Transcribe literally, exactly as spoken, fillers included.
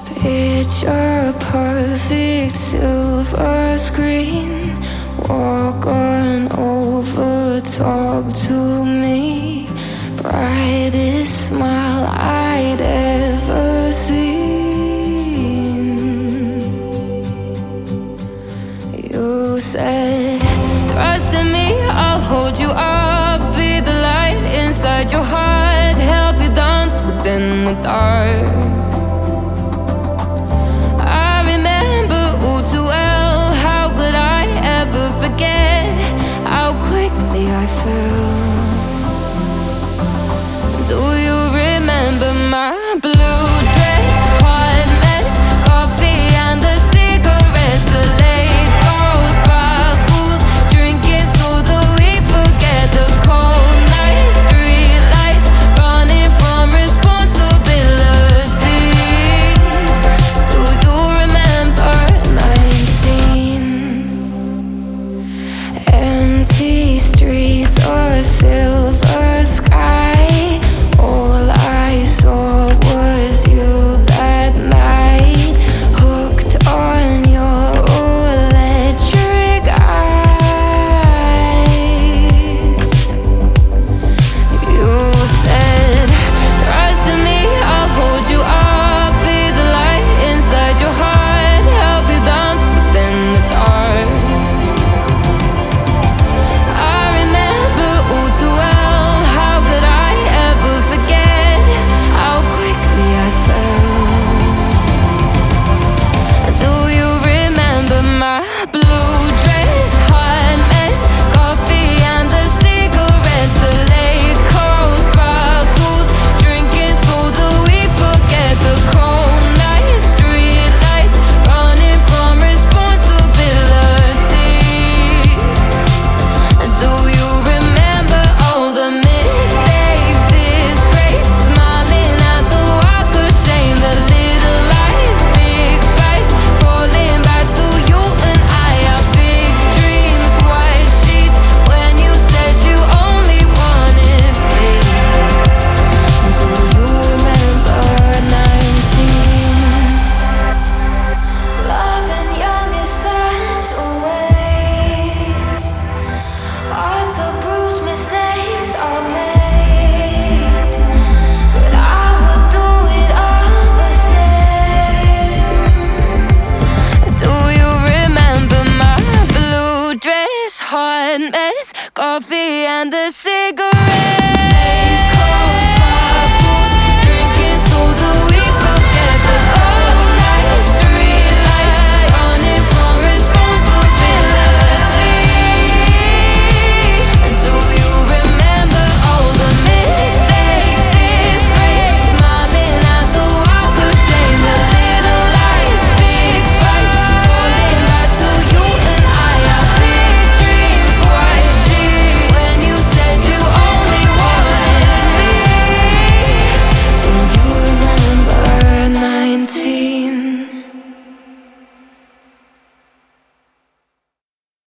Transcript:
Picture perfect silver screen. Walk on over, talk to me. Brightest smile I'd ever seen. You said, trust in me, I'll hold you up. Be the light inside your heart. Help you dance within the dark. Forget how quickly I fell. Do you